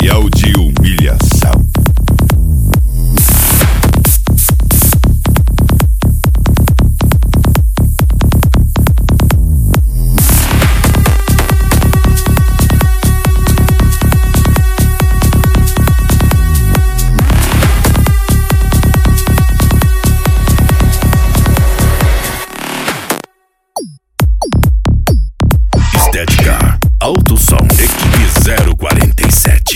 Material de humilhação. Estética, alto som, equipe 047.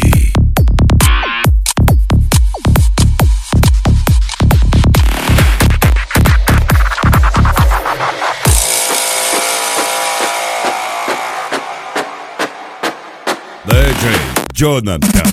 DJ Jonathan.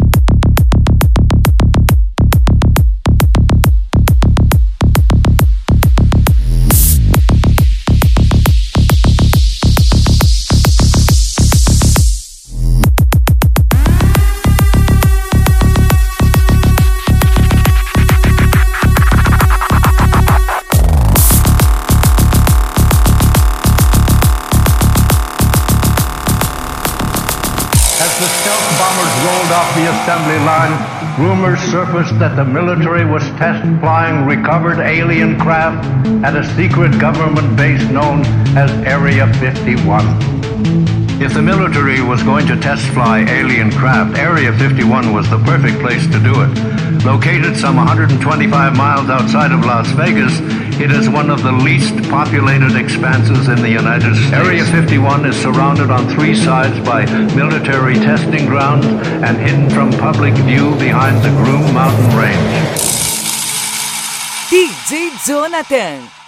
As the stealth bombers rolled off the assembly line, rumors surfaced that the military was test flying recovered alien craft at a secret government base known as Area 51. If the military was going to test fly alien craft, Area 51 was the perfect place to do it. Located some 125 miles outside of Las Vegas, it is one of the least populated expanses in the United States. Area 51 is surrounded on three sides by military testing grounds and hidden from public view behind the Groom Mountain Range. DJ Jonathan.